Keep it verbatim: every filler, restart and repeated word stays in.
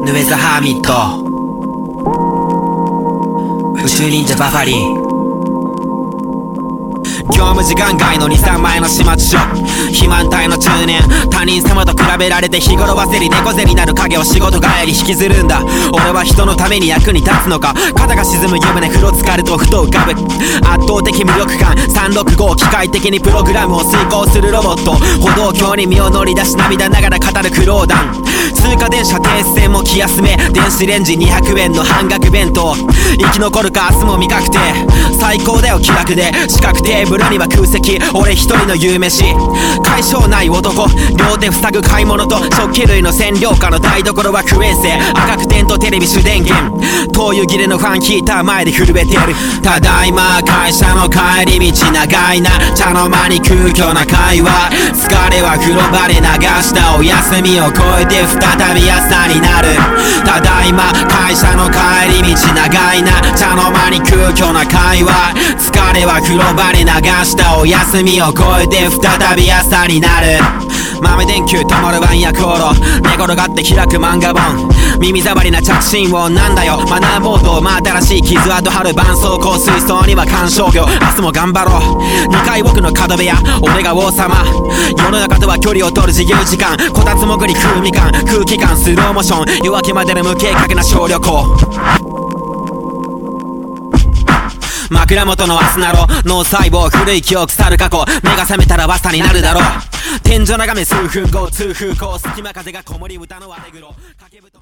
ヌエズハーミット、宇宙忍者バファリン。業務時間外のにさんまいの始末書、肥満体の中年、他人様と比べられて日頃はせり猫背になる影を仕事帰り引きずるんだ。俺は人のために役に立つのか。肩が沈む湯船風呂浸かるとふと浮かぶ圧倒的無力感。さんろくご機械的にプログラムを遂行するロボット、歩道橋に身を乗り出し涙ながら語る苦労談。通過電車停止線も気休め、電子レンジにひゃくえんの半額弁当、生き残るか明日も未確定。最高だよ気楽で四角テーブルには空席、俺一人の夕飯。解消ない男、両手塞ぐ買い物と食器類の占領下の台所はクエンセ。赤く点とテレビ主電源、灯油切れのファンヒーター前で震えてる。ただいま会社の帰り道長いな、茶の間に空虚な会話。疲れは風呂場で流したお休みを超えて再び朝になる。ただいま会社の帰り道長いな、茶の間に空虚な会話。疲れは風呂場で流したお休みを超えて再び朝になる。豆電球灯るワンやコーロ、寝転がって開く漫画本、耳障りな着信音なんだよマナーボード。真新しい傷跡張る絆創膏、水槽には観賞魚。明日も頑張ろう。にかい奥の角部屋、俺が王様。世の中とは距離を取る自由時間、こたつ潜り空みかん、空気感スローモーション、夜明けまでの無計画な小旅行。枕元のアスナロ、脳細胞古い記憶去る過去、目が覚めたら朝になるだろう。天井眺め数分後、痛風後、隙間風がこもり歌の荒れ黒。